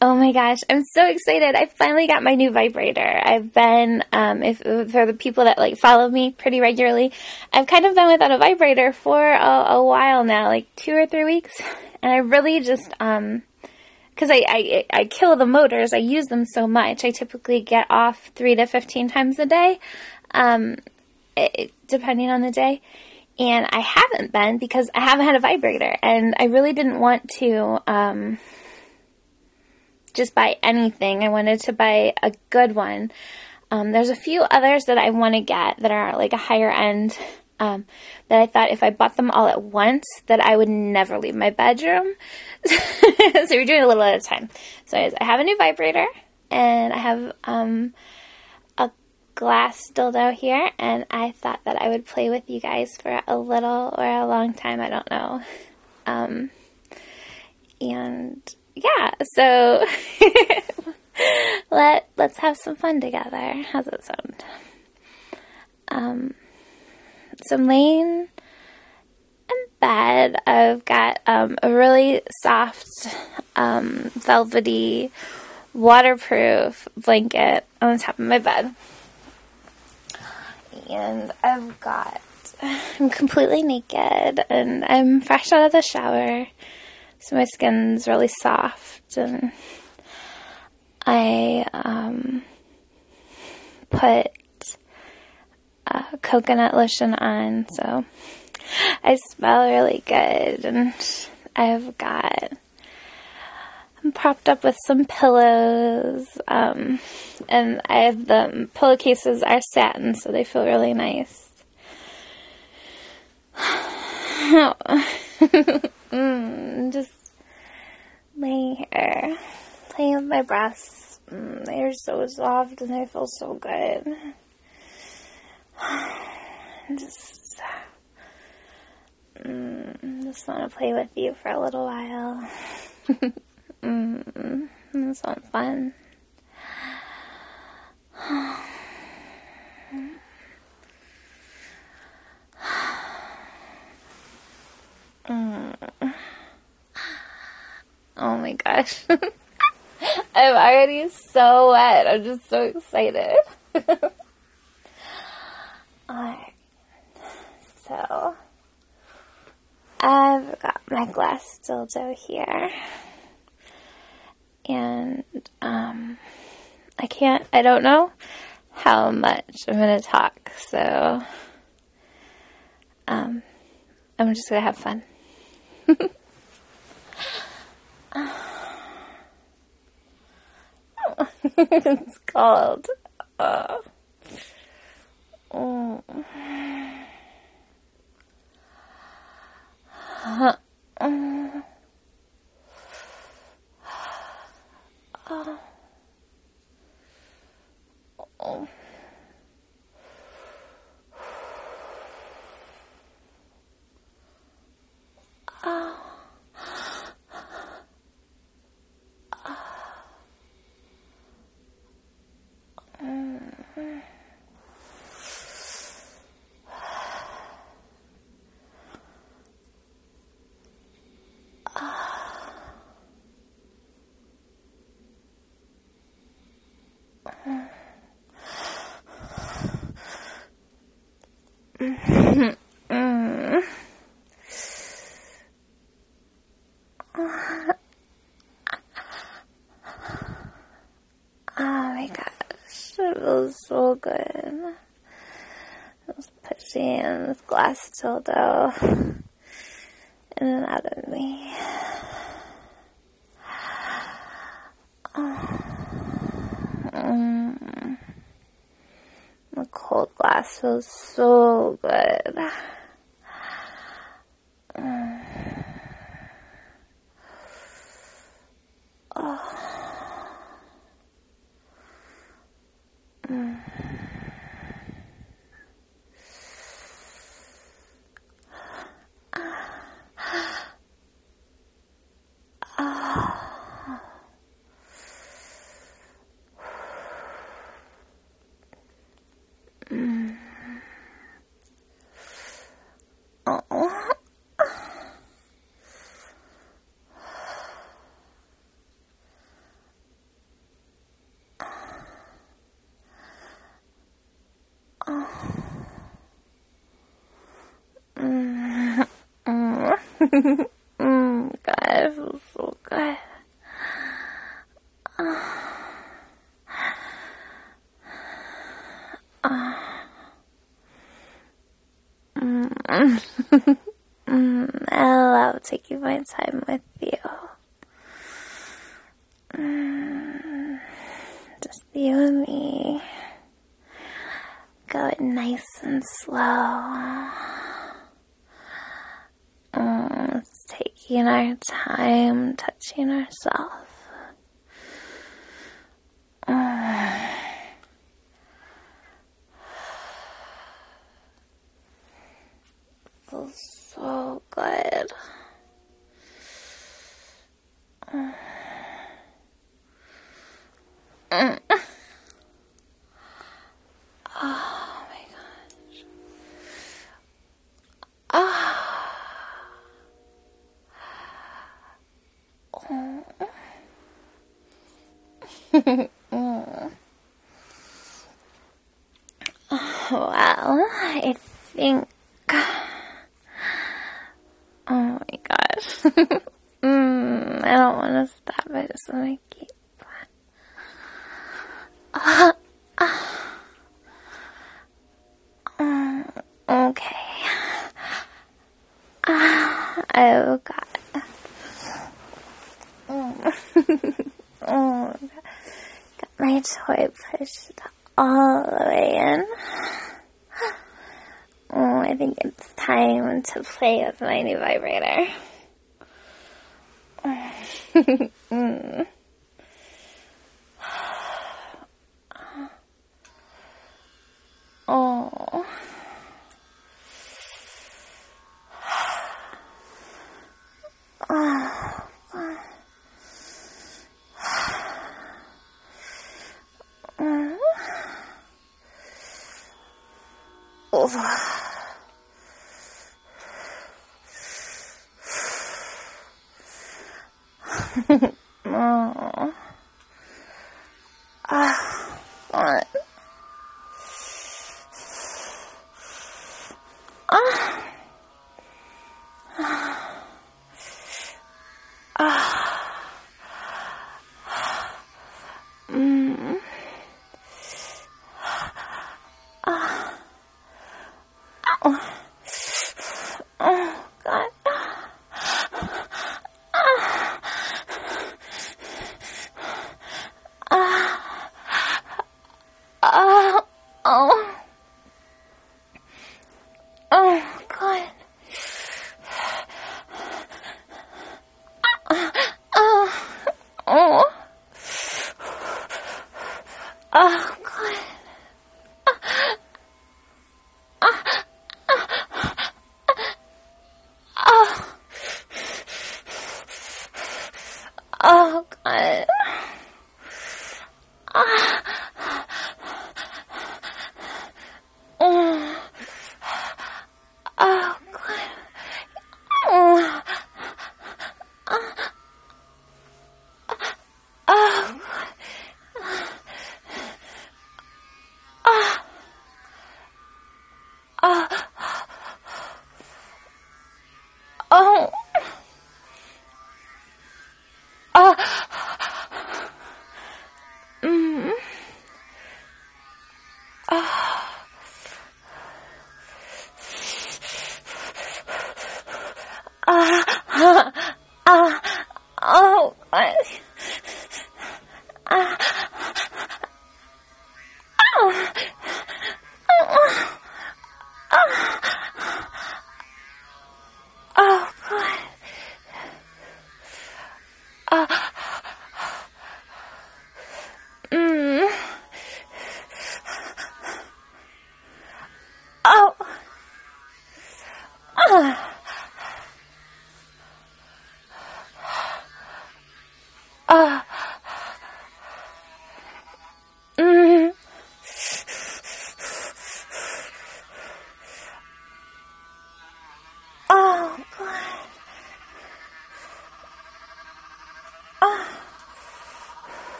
Oh my gosh, I'm so excited. I finally got my new vibrator. I've been, for the people that like follow me pretty regularly, I've kind of been without a vibrator for a while now, like 2 or 3 weeks. And I really just, because I kill the motors, I use them so much. I typically get off 3 to 15 times a day, depending on the day. And I haven't been because I haven't had a vibrator. And I really didn't want to, just buy anything. I wanted to buy a good one. There's a few others that I want to get that are like a higher end, that I thought if I bought them all at once that I would never leave my bedroom. So we're doing a little at a time. So I have a new vibrator, and I have a glass dildo here, and I thought that I would play with you guys for a little or a long time, I don't know. And yeah, so let's have some fun together. How's that sound? So I'm laying in bed. I've got a really soft, velvety, waterproof blanket on the top of my bed. And I'm completely naked, and I'm fresh out of the shower. So my skin's really soft, and I put coconut lotion on, so I smell really good. And I'm propped up with some pillows, and the pillowcases are satin, so they feel really nice. Just laying here, playing with my breasts. They're so soft and they feel so good. Just want to play with you for a little while. That sounds fun. Oh my gosh. I'm already so wet. I'm just so excited. Alright. So, I've got my glass dildo here. And, I don't know how much I'm going to talk. So, I'm just going to have fun. It's called, oh my gosh, it feels so good. Just pushing this glass dildo in and out of me. The cold glass feels so good. God, it feels so good. I love taking my time with you. Just you and me. Going nice and slow. It's taking our time, touching ourselves. Feels so good. Oh my gosh. Well, I think. Oh my gosh. I don't want to stop. I just want to keep. Okay. Oh God. Oh, got my toy pushed all the way in. Oh, I think it's time to play with my new vibrator. Oh. Oh. What? Oh, God. Oh, God. Oh, God. Oh, God.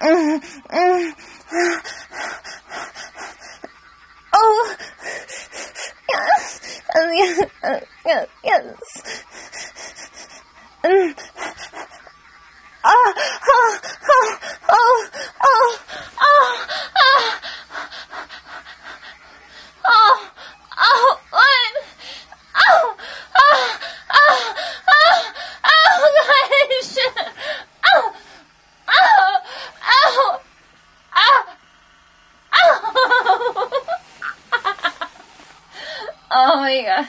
Oh, yes, yes, yes, yes. Oh, oh, oh, oh, oh, oh, oh, oh, what? Oh, oh, oh, oh, oh, gosh. Oh, oh, oh, oh, oh. Oh my god.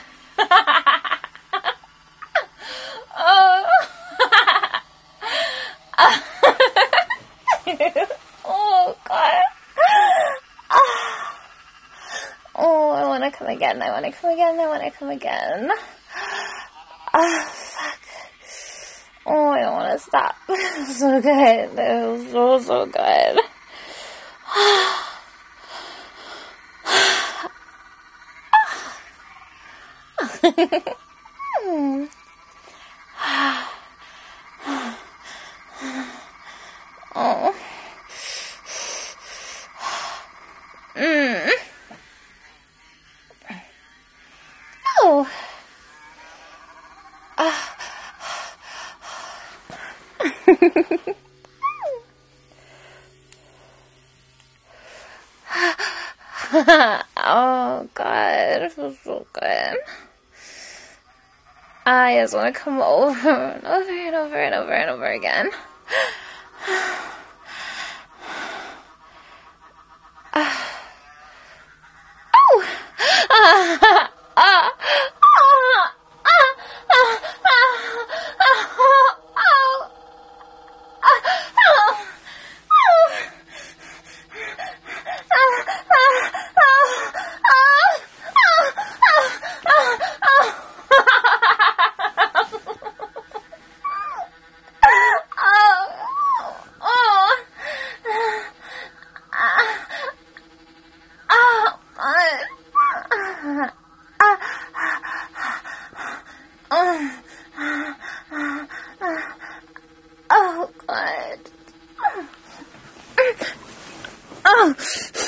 Oh. Oh god. Oh, I want to come again. I want to come again. I want to come again. Oh, fuck. Oh, I don't want to stop. It was so good. It was so, so good. Oh. Oh. Oh god, it feels so good. I just want to come over and over and over and over and over again. Oh god. Oh.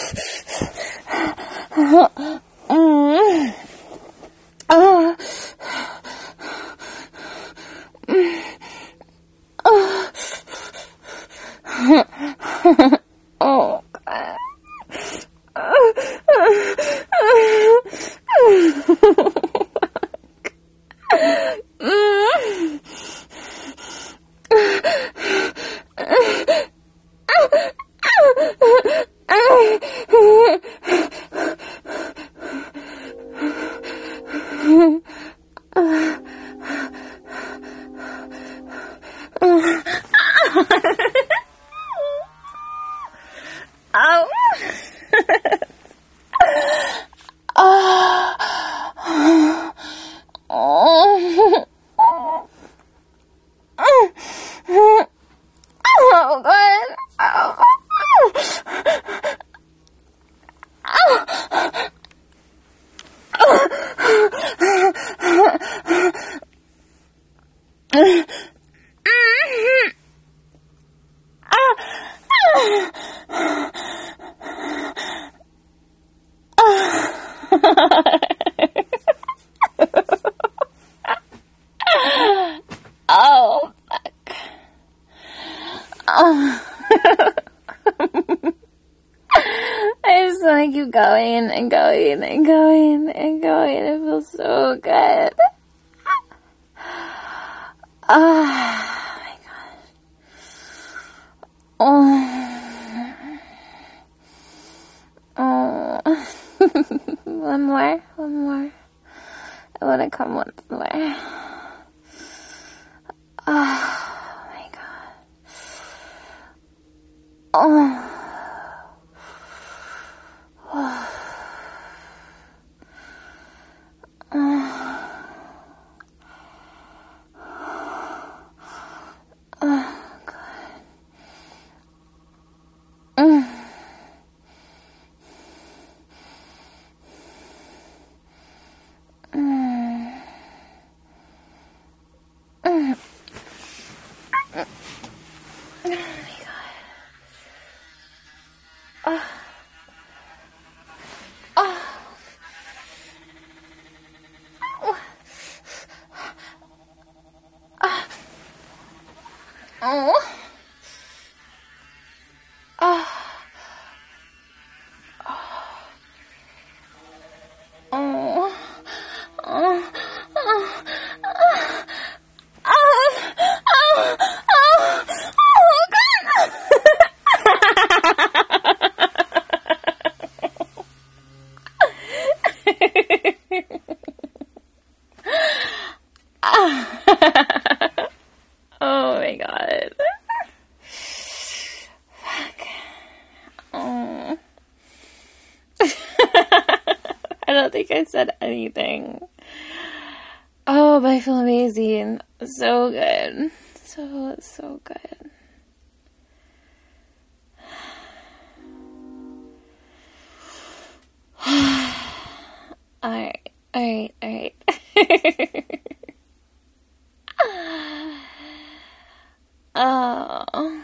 Oh god. Oh god. Oh fuck. Oh. I just want to keep going and going and going and going. It feels so good. Oh my god. Oh. Oh. One more. I want to come once more. Oh my god. Oh. Oh. Oh. Oh. Oh. Oh. Oh my god. Fuck. Oh. I don't think I said anything. Oh, but I feel amazing. So good. So good. Alright. Oh.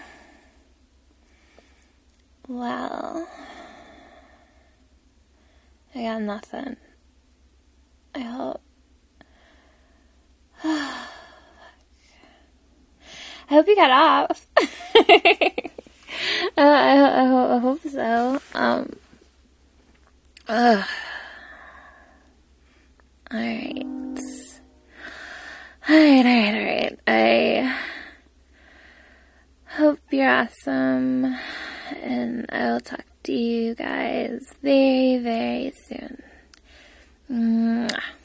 Well. I got nothing. I hope. I hope you got off. I hope so. Alright. I hope you're awesome, and I will talk to you guys very, very soon. Mwah.